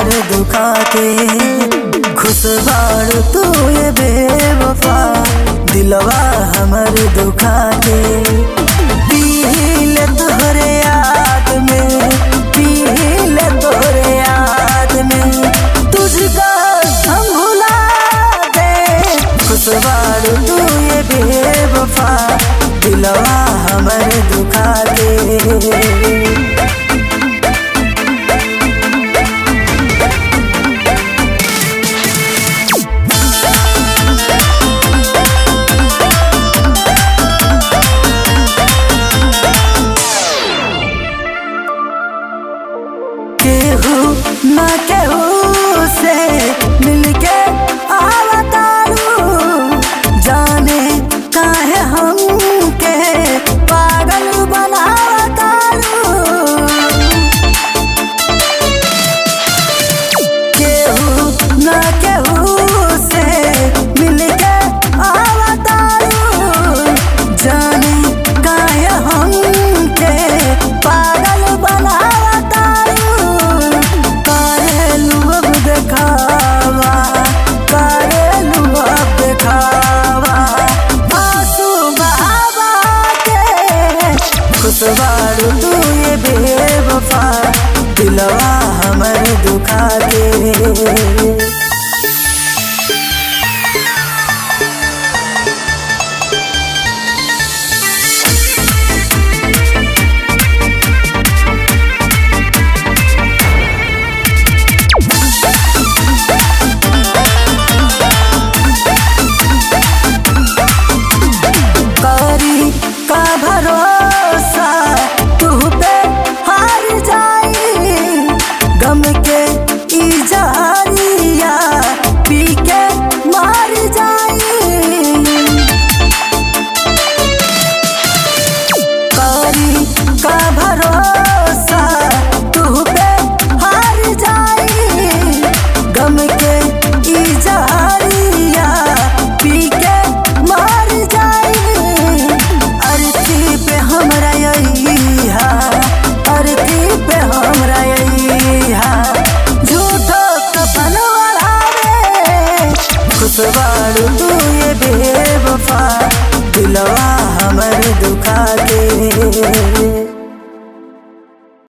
हमर दुखा के। खुश बारू तू ये बेवफा दिलवा हमर दुखा के। पीले तोहरे याद में, पीले तोहरे याद में तुझको हम भुला दे। खुश बारू तू ये बेवफा दिलवा हमर दुखा के। ना केहू से मिलके आवतारू, जाने काहे हमके पागल बनावतारू। केहू ना केहू से मिलके आवतारू, जाने काहे हमके पागल बनावतारू। खुश बारू तू ये बेवफा दिलवा हमर दुखा के। का भरोसा तू पे हार जाई, गम के इजहारिया पी के मार जाई। करी का भरोसा तू पे हार जाई, गम के इजहारिया पी के मार जाई। अर्थी पे हमरा यहीहा, अर्थी पे हमरा यहीहा झूठो कफन ओढ़ावे। खुश बारू तू ये बेवफा दिलवा हमर दुखा के।